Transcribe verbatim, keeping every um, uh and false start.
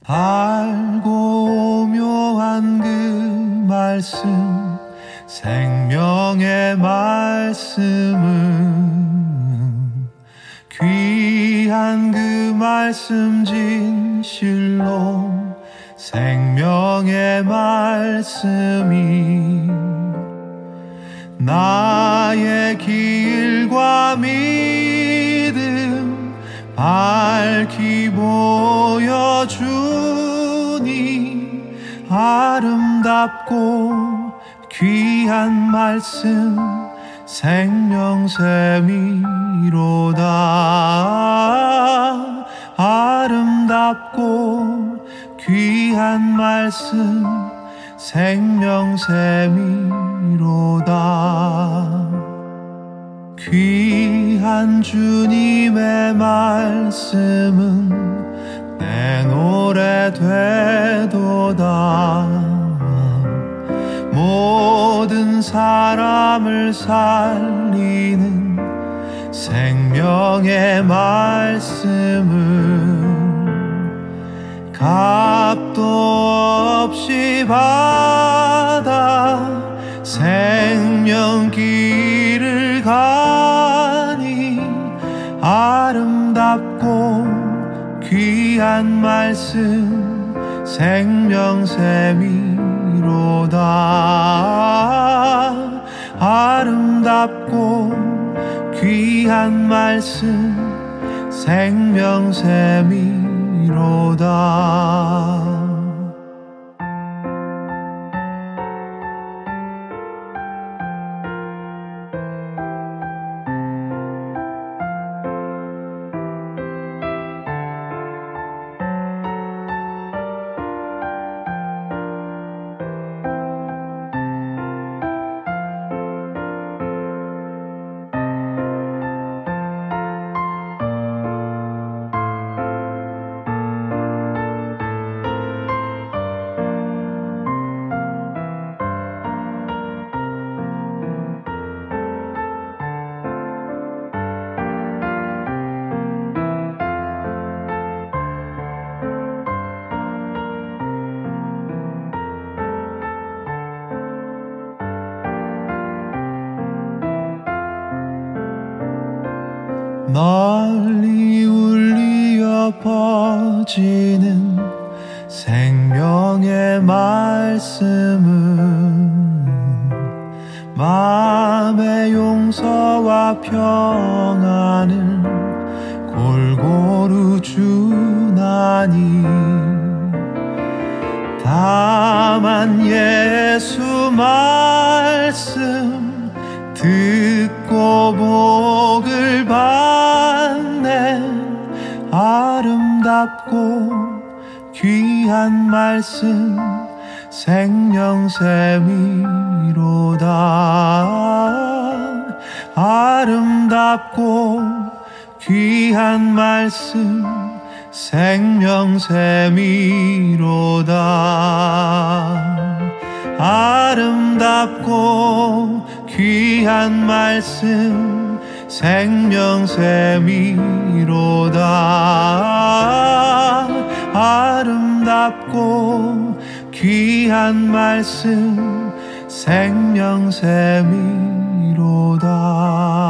밝고 묘한 그 말씀, 생명의 말씀은 귀한 그 말씀 진실로 생명의 말씀이 나의 길과 믿음 밝히 보여주니 아름답고 귀한 말씀 생명샘이로다. 아름답고 귀한 말씀 생명샘이로다. 귀한 주님의 말씀은 내 노래 되도다. 모든 사람을 살리는 생명의 말씀은 값도 없이 받아 생명길을 가니 아름답고 귀한 말씀 생명샘이로다. 아름답고 귀한 말씀 생명샘이로다. 널리 울리어 퍼지는 생명의 말씀은 마음의 용서와 평안을 골고루 주나니 다만 예수 말씀 듣고 복을 받네. 아름답고 귀한 말씀 생명샘이로다. 아름답고 귀한 말씀 생명샘이로다. 아름답고 귀한 말씀 생명샘이로다. 아름답고 귀한 말씀 생명샘이로다.